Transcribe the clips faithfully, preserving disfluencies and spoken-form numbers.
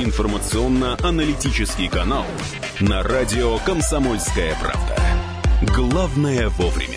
информационно-аналитический канал на радио «Комсомольская правда». Главное вовремя.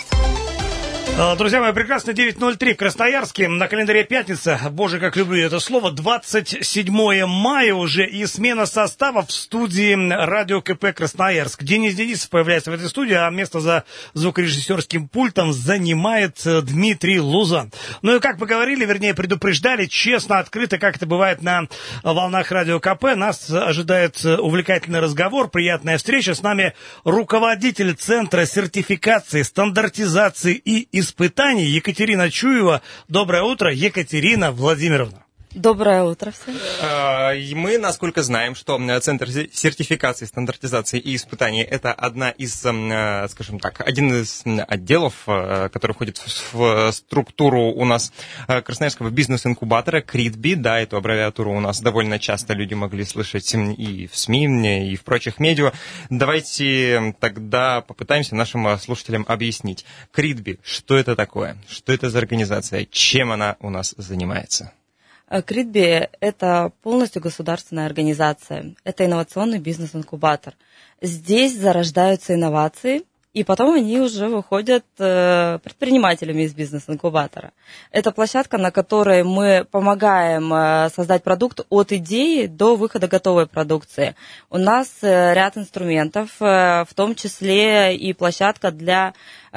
Друзья мои, прекрасно, девять ноль три в Красноярске, на календаре пятница, боже, как люблю это слово, двадцать седьмое мая уже, и смена состава в студии радио КП Красноярск. Денис Денисов появляется в этой студии, а место за звукорежиссерским пультом занимает Дмитрий Лузан. Ну и как мы говорили, вернее предупреждали, честно, открыто, как это бывает на волнах радио КП, нас ожидает увлекательный разговор, приятная встреча. С нами руководитель Центра сертификации, стандартизации и испытаний испытаний Екатерина Чуева. Доброе утро, Екатерина Владимировна. Доброе утро всем. Мы, насколько знаем, что Центр сертификации, стандартизации и испытаний – это одна из, скажем так, один из отделов, который входит в структуру у нас Красноярского бизнес-инкубатора КРИТБИ. Да, эту аббревиатуру у нас довольно часто люди могли слышать и в СМИ, и в прочих медиа. Давайте тогда попытаемся нашим слушателям объяснить. КРИТБИ, что это такое? Что это за организация? Чем она у нас занимается? КРИТБИ – это полностью государственная организация, это инновационный бизнес-инкубатор. Здесь зарождаются инновации, и потом они уже выходят предпринимателями из бизнес-инкубатора. Это площадка, на которой мы помогаем создать продукт от идеи до выхода готовой продукции. У нас ряд инструментов, в том числе и площадка для...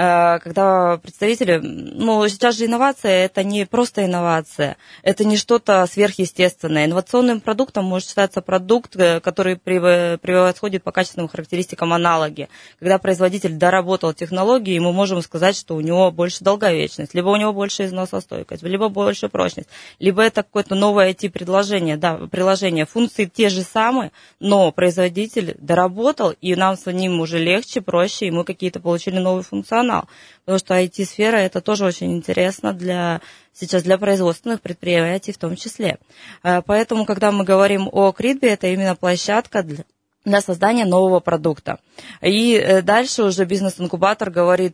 когда представители, ну, сейчас же инновация, это не просто инновация, это не что-то сверхъестественное. Инновационным продуктом может считаться продукт, который превосходит по качественным характеристикам аналоги. Когда производитель доработал технологии, мы можем сказать, что у него больше долговечность, либо у него больше износостойкость, либо больше прочность, либо это какое-то новое ай ти-предложение, да, приложение, функции те же самые, но производитель доработал, и нам с ним уже легче, проще, и мы какие-то получили новые функционалы. Потому что ай ти-сфера это тоже очень интересно для, сейчас для производственных предприятий в том числе. Поэтому, когда мы говорим о КРИТБИ, это именно площадка для, для создания нового продукта. И дальше уже бизнес-инкубатор говорит,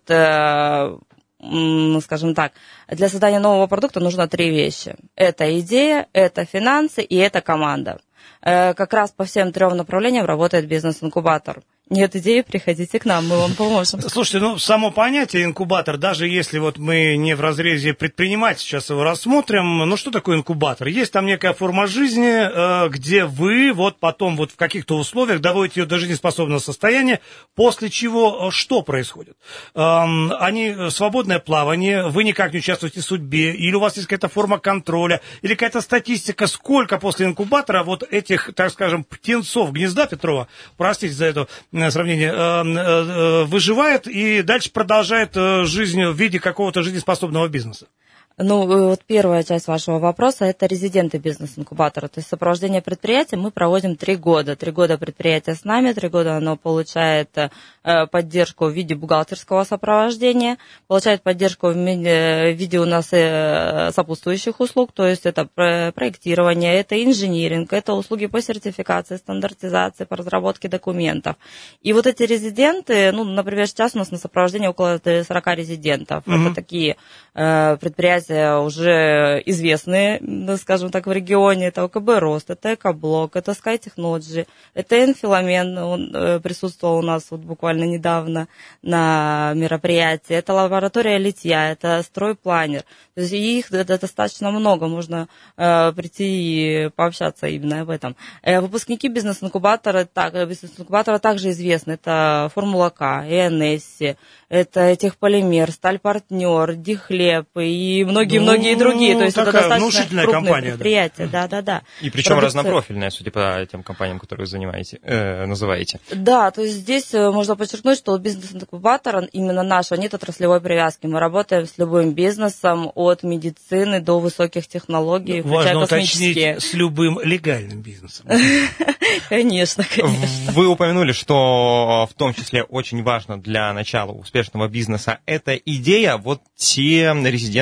скажем так, для создания нового продукта нужно три вещи. Это идея, это финансы и это команда. Как раз по всем трем направлениям работает бизнес-инкубатор. Нет идеи, приходите к нам, мы вам поможем. Слушайте, ну, само понятие инкубатор, даже если вот мы не в разрезе предпринимателей сейчас его рассмотрим, ну, что такое инкубатор? Есть там некая форма жизни, где вы вот потом вот в каких-то условиях доводите ее до жизнеспособного состояния, после чего что происходит? Они свободное плавание, вы никак не участвуете в судьбе, или у вас есть какая-то форма контроля, или какая-то статистика, сколько после инкубатора вот этих, так скажем, птенцов гнезда Петрова, простите за это сравнение, выживает и дальше продолжает жизнь в виде какого-то жизнеспособного бизнеса? Ну, вот первая часть вашего вопроса – это резиденты бизнес-инкубатора. То есть сопровождение предприятия мы проводим три года. Три года предприятие с нами, три года оно получает поддержку в виде бухгалтерского сопровождения, получает поддержку в виде у нас сопутствующих услуг, то есть это проектирование, это инжиниринг, это услуги по сертификации, стандартизации, по разработке документов. И вот эти резиденты, ну, например, сейчас у нас на сопровождении около сорок резидентов. Mm-hmm. Это такие предприятия, уже известные, скажем так, в регионе. Это ОКБ «Рост», это Экоблок, это Sky Technology, это Энфиламен, он присутствовал у нас вот буквально недавно на мероприятии, это лаборатория литья, это Стройпланер. То есть их достаточно много, можно э, прийти и пообщаться именно об этом. Э, выпускники бизнес-инкубатора, так, бизнес-инкубатора также известны. Это Формула К, ИНС, это Техполимер, Стальпартнер, Дихлеб и многие-многие ну, другие. То есть это достаточно крупные компания, предприятия. Да. Да, да, да. И причем Продукция... разнопрофильная, судя по тем компаниям, которые вы занимаете, э, называете. Да, то есть здесь можно подчеркнуть, что бизнес-инкубатор именно наш, нет отраслевой привязки. Мы работаем с любым бизнесом, от медицины до высоких технологий, важно уточнить, с любым легальным бизнесом. Конечно, конечно. Вы упомянули, что в том числе очень важно для начала успешного бизнеса эта идея. Вот те резиденты, которые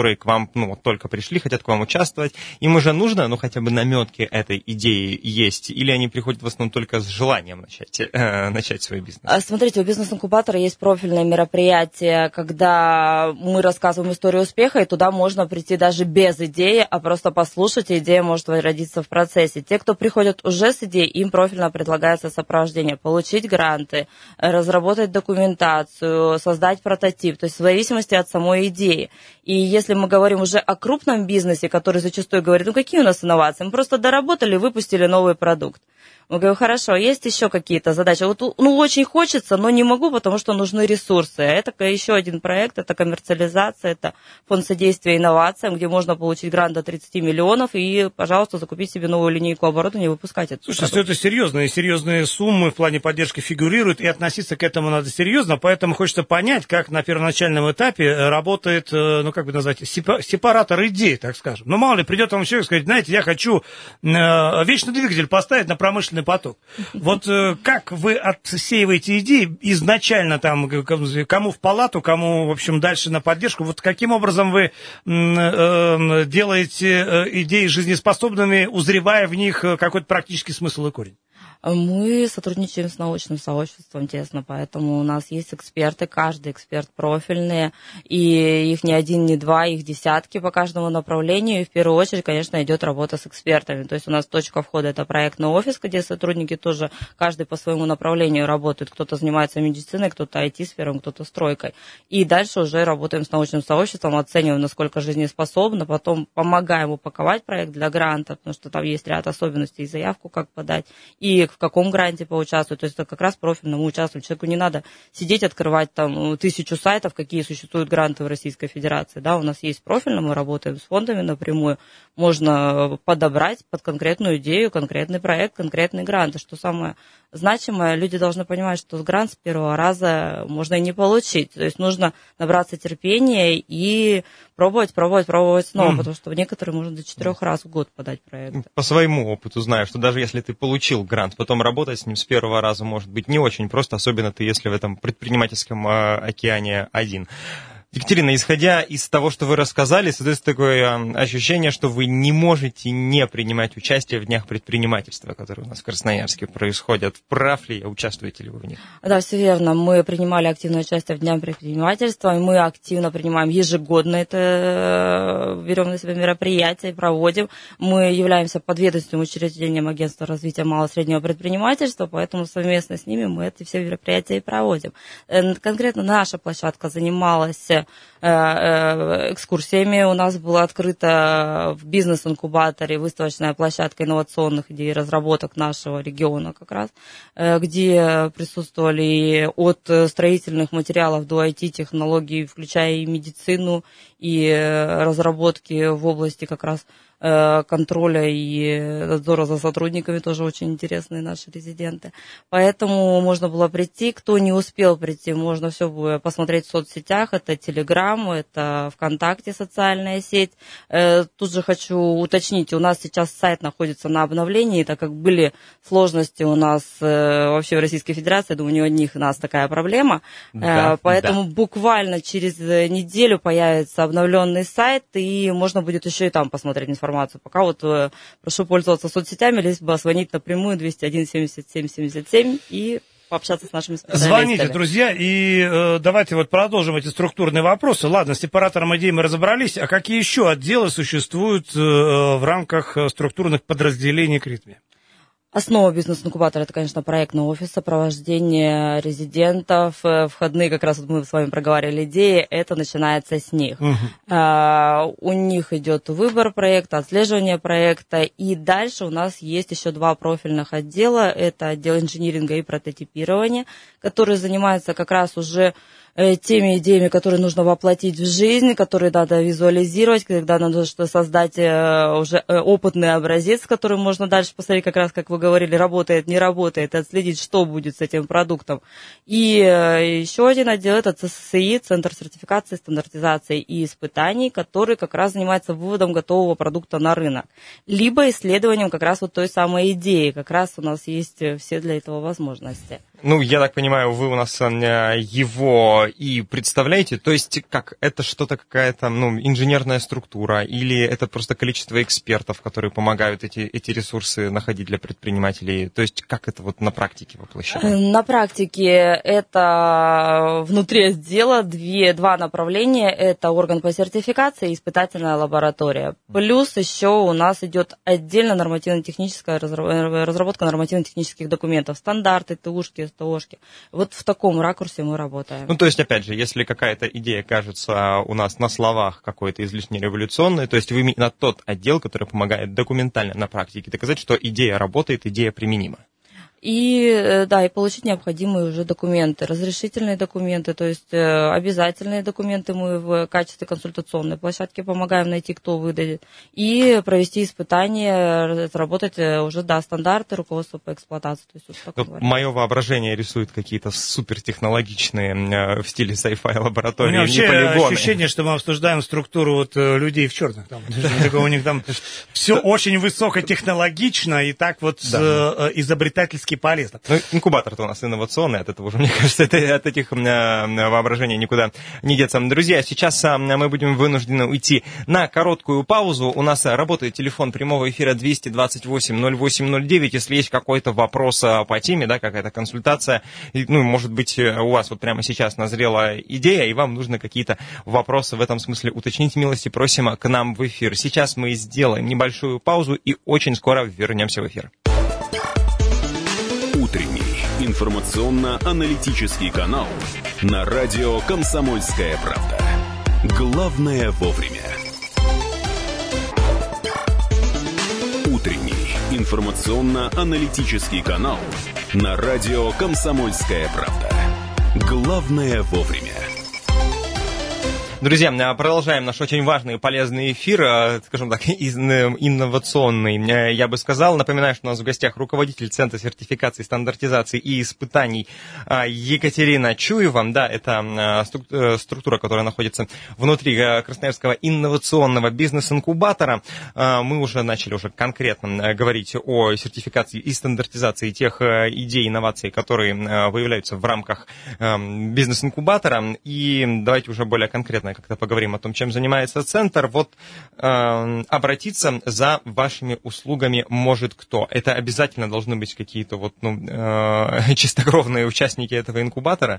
которые к вам, ну, вот только пришли, хотят к вам участвовать. Им уже нужно, ну, хотя бы наметки этой идеи есть, или они приходят в основном только с желанием начать, э, начать свой бизнес? Смотрите, у бизнес-инкубатора есть профильное мероприятие, когда мы рассказываем историю успеха, и туда можно прийти даже без идеи, а просто послушать, и идея может родиться в процессе. Те, кто приходят уже с идеей, им профильно предлагается сопровождение, получить гранты, разработать документацию, создать прототип, то есть в зависимости от самой идеи. И если мы говорим уже о крупном бизнесе, который зачастую говорит, ну какие у нас инновации, мы просто доработали, выпустили новый продукт. Мы говорим, хорошо, есть еще какие-то задачи. Вот, ну, очень хочется, но не могу, потому что нужны ресурсы. Это еще один проект, это коммерциализация, это фонд содействия инновациям, где можно получить грант до тридцать миллионов и, пожалуйста, закупить себе новую линейку оборудования и выпускать это. Слушайте, что это серьезные, серьезные суммы в плане поддержки фигурируют, и относиться к этому надо серьезно, поэтому хочется понять, как на первоначальном этапе работает, ну, как бы назвать, сепаратор идей, так скажем. Ну, мало ли, придет вам человек и скажет, знаете, я хочу вечный двигатель поставить на промышленный поток. Вот э, как вы отсеиваете идеи изначально там, кому в палату, кому, в общем, дальше на поддержку, вот каким образом вы э, э, делаете идеи жизнеспособными, узревая в них какой-то практический смысл и корень? Мы сотрудничаем с научным сообществом тесно, поэтому у нас есть эксперты, каждый эксперт профильный, и их не один, не два, их десятки по каждому направлению, и в первую очередь, конечно, идет работа с экспертами. То есть у нас точка входа – это проектный офис, где сотрудники тоже, каждый по своему направлению работают, кто-то занимается медициной, кто-то ай ти-сферой, кто-то стройкой. И дальше уже работаем с научным сообществом, оцениваем, насколько жизнеспособно, потом помогаем упаковать проект для гранта, потому что там есть ряд особенностей, заявку как подать, и в каком гранте поучаствовать, то есть это как раз профильно мы участвуем. Человеку не надо сидеть, открывать там тысячу сайтов, какие существуют гранты в Российской Федерации, да, у нас есть профильно, мы работаем с фондами напрямую, можно подобрать под конкретную идею, конкретный проект, конкретный грант, и что самое значимое, люди должны понимать, что грант с первого раза можно и не получить, то есть нужно набраться терпения и пробовать, пробовать, пробовать снова, mm. потому что в некоторые можно до четырех раз в год подать проект. По своему опыту знаю, что даже если ты получил грант, потом работать с ним с первого раза может быть не очень просто, особенно ты, если в этом предпринимательском э, океане один. Екатерина, исходя из того, что вы рассказали, создается такое ощущение, что вы не можете не принимать участие в днях предпринимательства, которые у нас в Красноярске происходят. Прав ли я? Участвуете ли вы в них? Да, все верно. Мы принимали активное участие в днях предпринимательства, и мы активно принимаем ежегодно это, берем на себя мероприятия, проводим. Мы являемся подведомственным учреждением Агентства развития малого и среднего предпринимательства, поэтому совместно с ними мы эти все мероприятия и проводим. Конкретно наша площадка занималась экскурсиями. У нас была открыта в бизнес-инкубаторе выставочная площадка инновационных идей и разработок нашего региона как раз, где присутствовали от строительных материалов до ай ти-технологий, включая и медицину, и разработки в области как раз контроля и надзора за сотрудниками, тоже очень интересные наши резиденты. Поэтому можно было прийти. Кто не успел прийти, можно все посмотреть в соцсетях. Это Телеграм, это ВКонтакте социальная сеть. Тут же хочу уточнить, у нас сейчас сайт находится на обновлении, так как были сложности у нас вообще в Российской Федерации, я думаю, не у одних у нас такая проблема. Да, поэтому да. Буквально через неделю появится обновленный сайт, и можно будет еще и там посмотреть информацию. Пока вот э, прошу пользоваться соцсетями, либо звонить напрямую двести один семьдесят семь семьдесят семь и пообщаться с нашими специалистами. Звоните, друзья, и э, давайте вот продолжим эти структурные вопросы. Ладно, с сепаратором идей мы разобрались, а какие еще отделы существуют э, в рамках структурных подразделений к ритме? Основа бизнес-инкубатора – это, конечно, проектный офис, сопровождение резидентов, входные, как раз вот мы с вами проговаривали идеи, это начинается с них. Uh-huh. А, у них идет выбор проекта, отслеживание проекта, и дальше у нас есть еще два профильных отдела. Это отдел инжиниринга и прототипирования, который занимается как раз уже теми идеями, которые нужно воплотить в жизнь, которые надо визуализировать, когда надо создать уже опытный образец, который можно дальше посмотреть, как раз, как вы говорили, работает, не работает, отследить, что будет с этим продуктом. И еще один отдел – это цэ эс эс и, Центр сертификации, стандартизации и испытаний, который как раз занимается выводом готового продукта на рынок, либо исследованием как раз вот той самой идеи. Как раз у нас есть все для этого возможности. Ну, я так понимаю, вы у нас его и представляете, то есть как, это что-то какая-то, ну, инженерная структура, или это просто количество экспертов, которые помогают эти, эти ресурсы находить для предпринимателей, то есть как это вот на практике воплощено? На практике это внутри отдела две, два направления, это орган по сертификации и испытательная лаборатория, плюс еще у нас идет отдельно нормативно-техническая разработка нормативно-технических документов, стандарты, ТУшки, СТОшки. Вот в таком ракурсе мы работаем. Ну, то есть, опять же, если какая-то идея кажется у нас на словах какой-то излишне революционной, то есть вы именно тот отдел, который помогает документально на практике доказать, что идея работает, идея применима. И, да, и получить необходимые уже документы, разрешительные документы, то есть обязательные документы мы в качестве консультационной площадки помогаем найти, кто выдадет, и провести испытания, разработать уже, да, стандарты руководства по эксплуатации. То есть, вот мое воображение рисует какие-то супертехнологичные в стиле sci-fi лаборатории. У меня вообще ощущение, что мы обсуждаем структуру вот людей в черных. Там, у них там все очень высокотехнологично и так вот изобретательски полезно. Ну, инкубатор-то у нас инновационный, от этого уже, мне кажется, это, от этих воображений никуда не деться. Друзья, сейчас мы будем вынуждены уйти на короткую паузу. У нас работает телефон прямого эфира двести двадцать восемь ноль восемь ноль девять. Если есть какой-то вопрос по теме, да, какая-то консультация, ну, может быть, у вас вот прямо сейчас назрела идея, и вам нужно какие-то вопросы в этом смысле уточнить, милости просим к нам в эфир. Сейчас мы сделаем небольшую паузу и очень скоро вернемся в эфир. Утренний информационно-аналитический канал на радио «Комсомольская правда». Главное вовремя. Утренний информационно-аналитический канал на радио «Комсомольская правда». Главное вовремя. Друзья, продолжаем наш очень важный и полезный эфир, скажем так, инновационный, я бы сказал. Напоминаю, что у нас в гостях руководитель Центра сертификации, стандартизации и испытаний Екатерина Чуева. Да, это структура, которая находится внутри Красноярского инновационного бизнес-инкубатора. Мы уже начали уже конкретно говорить о сертификации и стандартизации тех идей, инноваций, которые выявляются в рамках бизнес-инкубатора. И давайте уже более конкретно как-то поговорим о том, чем занимается центр. Вот э, обратиться за вашими услугами может кто? Это обязательно должны быть какие-то вот, ну, э, чистокровные участники этого инкубатора?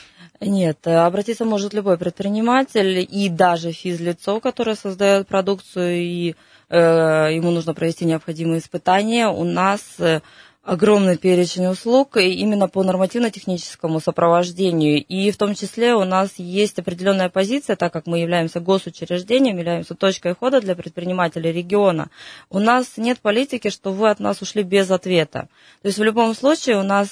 Нет, обратиться может любой предприниматель и даже физлицо, которое создает продукцию, и э, ему нужно провести необходимые испытания. У нас огромный перечень услуг именно по нормативно-техническому сопровождению. И в том числе у нас есть определенная позиция, так как мы являемся госучреждением, являемся точкой входа для предпринимателей региона. У нас нет политики, что вы от нас ушли без ответа. То есть в любом случае у нас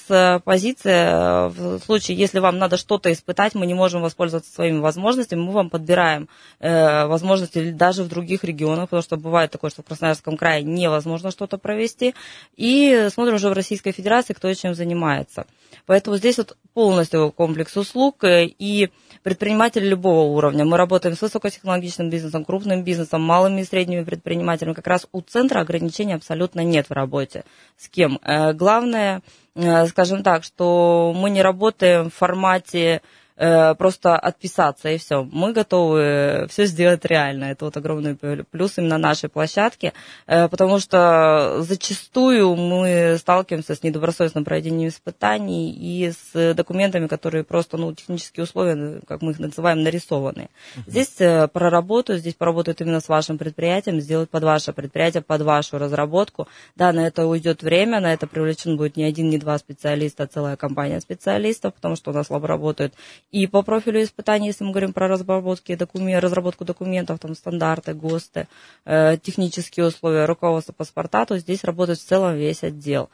позиция, в случае, если вам надо что-то испытать, мы не можем воспользоваться своими возможностями, мы вам подбираем возможности даже в других регионах, потому что бывает такое, что в Красноярском крае невозможно что-то провести, и смотрим уже в Российской Федерации, кто чем занимается. Поэтому здесь вот полностью комплекс услуг и предприниматели любого уровня. Мы работаем с высокотехнологичным бизнесом, крупным бизнесом, малыми и средними предпринимателями. Как раз у центра ограничений абсолютно нет в работе. С кем? Главное, скажем так, что мы не работаем в формате просто отписаться и все. Мы готовы все сделать реально. Это вот огромный плюс именно нашей площадки, потому что зачастую мы сталкиваемся с недобросовестным проведением испытаний и с документами, которые просто, ну, технические условия, как мы их называем, нарисованные. Uh-huh. Здесь проработают, здесь поработают именно с вашим предприятием, сделают под ваше предприятие, под вашу разработку. Да, на это уйдет время, на это привлечен будет не один, не два специалиста, а целая компания специалистов, потому что у нас лаб работает и по профилю испытаний, если мы говорим про разработки, документ, разработку документов, там, стандарты, ГОСТы, э, технические условия, руководство паспорта, то здесь работает в целом весь отдел.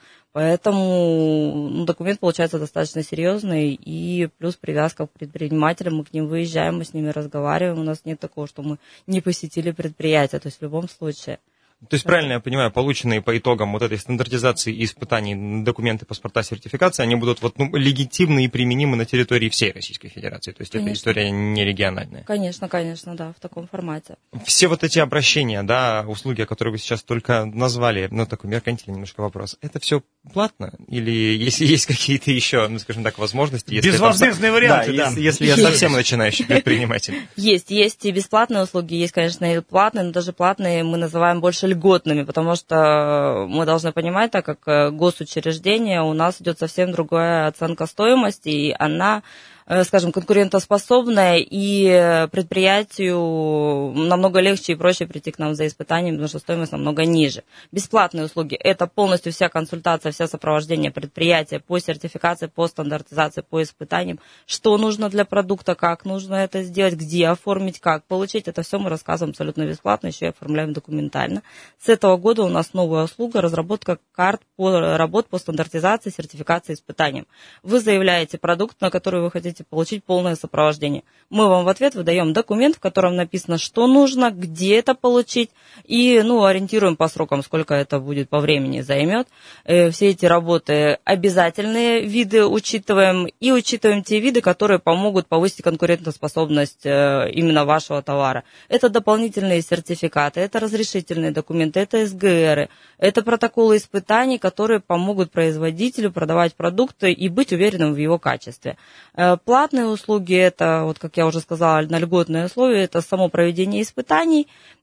Поэтому, ну, документ получается достаточно серьезный, и плюс привязка к предпринимателям, мы к ним выезжаем, мы с ними разговариваем, у нас нет такого, что мы не посетили предприятие, то есть в любом случае. То есть, правильно я понимаю, полученные по итогам вот этой стандартизации и испытаний документы, паспорта, сертификации, они будут вот, ну, легитимны и применимы на территории всей Российской Федерации? То есть, конечно. Это история не региональная? Конечно, конечно, да, в таком формате. Все вот эти обращения, да, услуги, которые вы сейчас только назвали, ну, такой меркантильный немножко вопрос, это все платно? Или если есть какие-то еще, ну, скажем так, возможности? Безвозмездные варианты, да. Если, если я совсем начинающий предприниматель. Есть, есть и бесплатные услуги, есть, конечно, и платные, но даже платные мы называем больше льготными, потому что мы должны понимать, так как госучреждение, у нас идет совсем другая оценка стоимости, и она, скажем, конкурентоспособная, и предприятию намного легче и проще прийти к нам за испытанием, потому что стоимость намного ниже. Бесплатные услуги – это полностью вся консультация, вся сопровождение предприятия по сертификации, по стандартизации, по испытаниям, что нужно для продукта, как нужно это сделать, где оформить, как получить. Это все мы рассказываем абсолютно бесплатно, еще и оформляем документально. С этого года у нас новая услуга – разработка карт по работ по стандартизации, сертификации, испытаниям. Вы заявляете продукт, на который вы хотите получить полное сопровождение. Мы вам в ответ выдаем документ, в котором написано, что нужно, где это получить, и, ну, ориентируем по срокам, сколько это будет по времени займет. Все эти работы обязательные виды учитываем, и учитываем те виды, которые помогут повысить конкурентоспособность именно вашего товара. Это дополнительные сертификаты, это разрешительные документы, это эс гэ эры, это протоколы испытаний, которые помогут производителю продавать продукты и быть уверенным в его качестве. Платные услуги, это, вот как я уже сказала, на льготные условия, это само проведение испытаний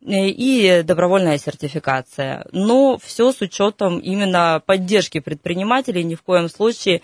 и добровольная сертификация. Но все с учетом именно поддержки предпринимателей, ни в коем случае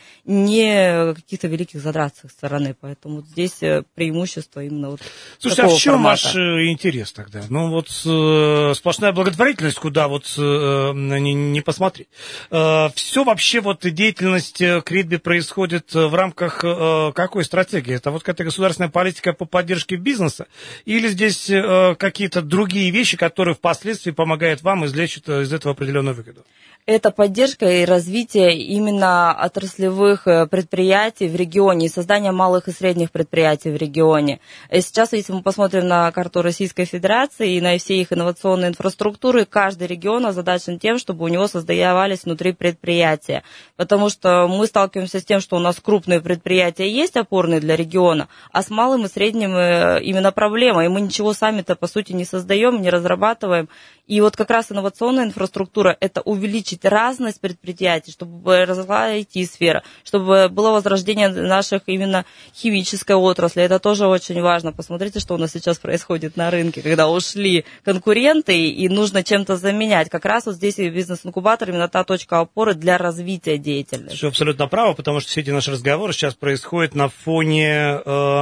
не каких-то великих затрат с их стороны. Поэтому вот здесь преимущество именно вот Слушайте, такого а в чем формата. ваш интерес тогда? Ну вот э, сплошная благотворительность, куда вот э, не, не посмотреть. Э, все вообще вот деятельность Критби происходит в рамках э, какой стратегии? Это вот какая-то государственная политика по поддержке бизнеса? Или здесь э, какие-то другие вещи, которые впоследствии помогают вам извлечь из этого определенную выгоду? Это поддержка и развитие именно отраслевых предприятий в регионе и создание малых и средних предприятий в регионе. Сейчас, если мы посмотрим на карту Российской Федерации и на все их инновационные инфраструктуры, каждый регион озадачен тем, чтобы у него создавались внутри предприятия. Потому что мы сталкиваемся с тем, что у нас крупные предприятия есть опорные для региона, а с малым и средним именно проблема. И мы ничего сами-то, по сути, не создаем, не разрабатываем. И вот как раз инновационная инфраструктура – это увеличить разность предприятий, чтобы росла ай ти-сфера, чтобы было возрождение наших именно химической отрасли. Это тоже очень важно. Посмотрите, что у нас сейчас происходит на рынке, когда ушли конкуренты и нужно чем-то заменять. Как раз вот здесь и бизнес-инкубатор именно та точка опоры для развития деятельности. Все абсолютно право, потому что все эти наши разговоры сейчас происходят на фоне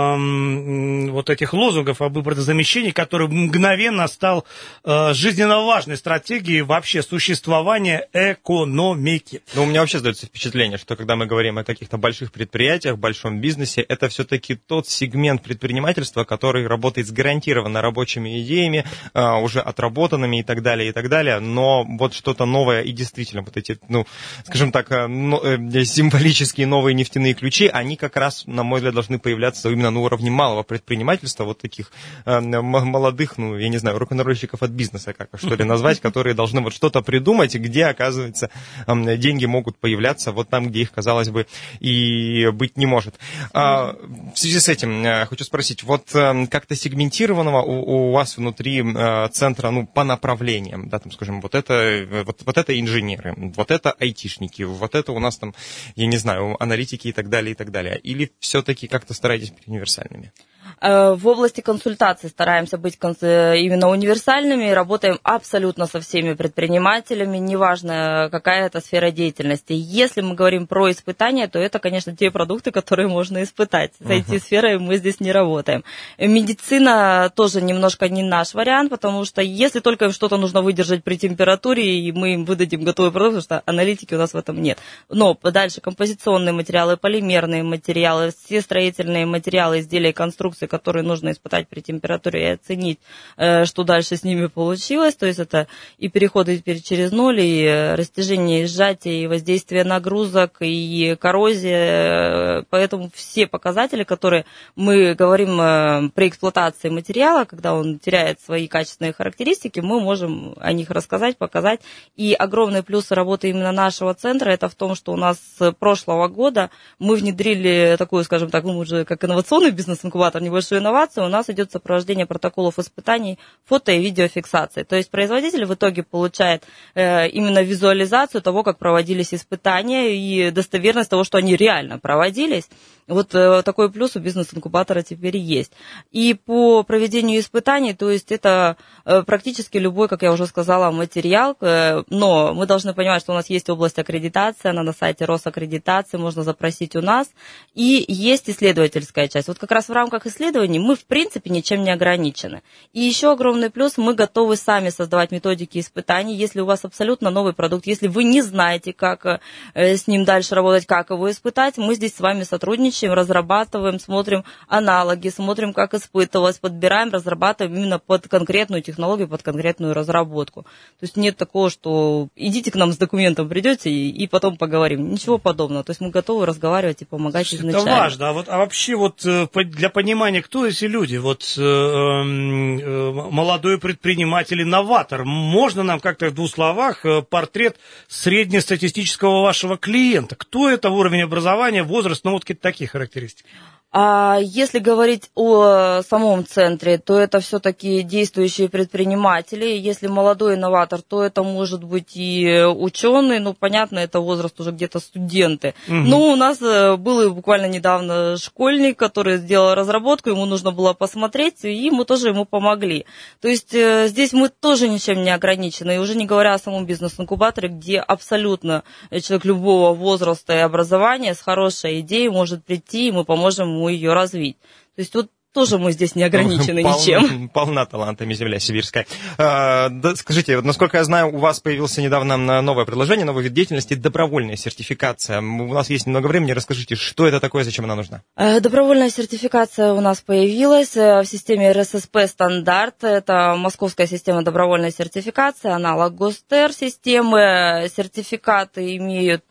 э, вот этих лозунгов об импортозамещении, который мгновенно стал э, жизненно важной стратегией вообще существования экономики. Ну, у меня вообще сдается впечатление, что когда мы говорим о каких-то больших предприятиях, большом бизнесе, это все-таки тот сегмент предпринимательства, который работает с гарантированно рабочими идеями, уже отработанными и так далее, и так далее, но вот что-то новое и действительно вот эти, ну, скажем так, символические новые нефтяные ключи, они как раз, на мой взгляд, должны появляться именно на уровне малого предпринимательства, вот таких молодых, ну, я не знаю, рок-н-ролльщиков от бизнеса, как что ли назвать, которые должны вот что-то придумать, где, оказывается, деньги могут появляться вот там, где их, казалось бы, и быть не может. В связи с этим хочу спросить, вот как-то сегментированного у, у вас внутри центра, ну, по направлениям, да, там, скажем, вот это, вот, вот это инженеры, вот это айтишники, вот это у нас там, я не знаю, аналитики и так далее, и так далее. Или все-таки как-то стараетесь быть универсальными? В области консультаций стараемся быть именно универсальными, работаем абсолютно со всеми предпринимателями, неважно, какая это сфера деятельности. Если мы говорим про испытания, то это, конечно, те продукты, которые можно испытать. С ай ти-сферой мы здесь не работаем. Медицина тоже немножко не наш вариант, потому что если только им что-то нужно выдержать при температуре, и мы им выдадим готовый продукт, потому что аналитики у нас в этом нет. Но дальше композиционные материалы, полимерные материалы, все строительные материалы, изделия, конструкции, продукции, которые нужно испытать при температуре и оценить, что дальше с ними получилось. То есть это и переходы через ноль, и растяжение, и сжатие, и воздействие нагрузок, и коррозия. Поэтому все показатели, которые мы говорим при эксплуатации материала, когда он теряет свои качественные характеристики, мы можем о них рассказать, показать. И огромные плюсы работы именно нашего центра это в том, что у нас с прошлого года мы внедрили такую, скажем так, мы уже как инновационный бизнес-инкубатор, небольшую инновацию, у нас идет сопровождение протоколов испытаний фото- и видеофиксации. То есть производитель в итоге получает э, именно визуализацию того, как проводились испытания и достоверность того, что они реально проводились. Вот э, такой плюс у бизнес-инкубатора теперь есть. И по проведению испытаний, то есть это э, практически любой, как я уже сказала, материал, э, но мы должны понимать, что у нас есть область аккредитации, она на сайте Росаккредитации, можно запросить у нас, и есть исследовательская часть. Вот как раз в рамках исследований мы, в принципе, ничем не ограничены. И еще огромный плюс, мы готовы сами создавать методики испытаний, если у вас абсолютно новый продукт, если вы не знаете, как э, с ним дальше работать, как его испытать, мы здесь с вами сотрудничаем, разрабатываем, смотрим аналоги, смотрим, как испытывалось, подбираем, разрабатываем именно под конкретную технологию, под конкретную разработку. То есть нет такого, что идите к нам с документом, придете и, и потом поговорим. Ничего подобного. То есть мы готовы разговаривать и помогать изначально. Это важно. А, вот, а вообще вот для понимания, кто эти люди? Вот э, э, молодой предприниматель, инноватор. Можно нам как-то в двух словах портрет среднестатистического вашего клиента? Кто это, уровень образования, возраст, ну вот какие-то такие характеристики? А если говорить о самом центре, то это все-таки действующие предприниматели. Если молодой инноватор, то это может быть и ученый, ну, понятно, это возраст уже где-то студенты. Угу. Но у нас был буквально недавно школьник, который сделал разработку, ему нужно было посмотреть, и мы тоже ему помогли. То есть здесь мы тоже ничем не ограничены, и уже не говоря о самом бизнес-инкубаторе, где абсолютно человек любого возраста и образования с хорошей идеей может прийти, и мы поможем ему ее развить. То есть тут тоже мы здесь не ограничены Пол, ничем. Полна талантами земля сибирская. А, да, скажите, вот, насколько я знаю, у вас появилось недавно новое предложение, новый вид деятельности, добровольная сертификация. У нас есть немного времени, расскажите, что это такое, зачем она нужна? Добровольная сертификация у нас появилась в системе эр эс эс пэ стандарт. Это московская система добровольной сертификации, аналог ГОСТЕР-системы. Сертификаты имеют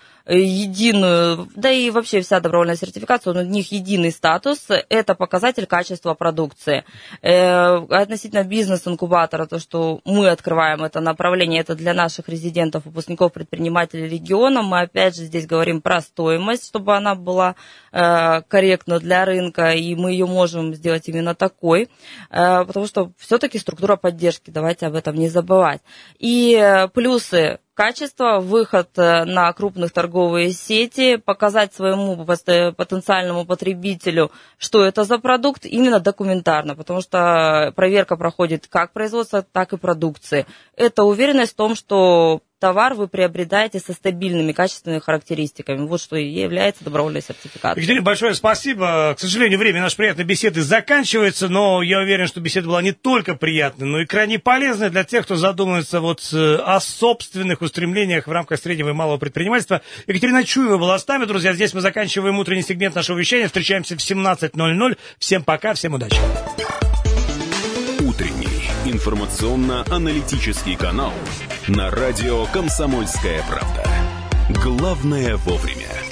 единую, да и вообще вся добровольная сертификация, у них единый статус, это показатель качества продукции. Э, относительно бизнес-инкубатора, то, что мы открываем это направление, это для наших резидентов, выпускников, предпринимателей региона, мы опять же здесь говорим про стоимость, чтобы она была э, корректна для рынка, и мы ее можем сделать именно такой, э, потому что все-таки структура поддержки, давайте об этом не забывать. И э, плюсы качество, выход на крупных торговые сети, показать своему потенциальному потребителю, что это за продукт, именно документарно, потому что проверка проходит как производства, так и продукции. Это уверенность в том, что товар вы приобретаете со стабильными качественными характеристиками. Вот что и является добровольной сертификацией. Екатерина, большое спасибо. К сожалению, время нашей приятной беседы заканчивается, но я уверен, что беседа была не только приятной, но и крайне полезной для тех, кто задумывается вот о собственных устремлениях в рамках среднего и малого предпринимательства. Екатерина Чуева была с нами, друзья. Здесь мы заканчиваем утренний сегмент нашего вещания. Встречаемся в семнадцать ноль ноль. Всем пока, всем удачи. Утренний информационно-аналитический канал на радио «Комсомольская правда». Главное вовремя.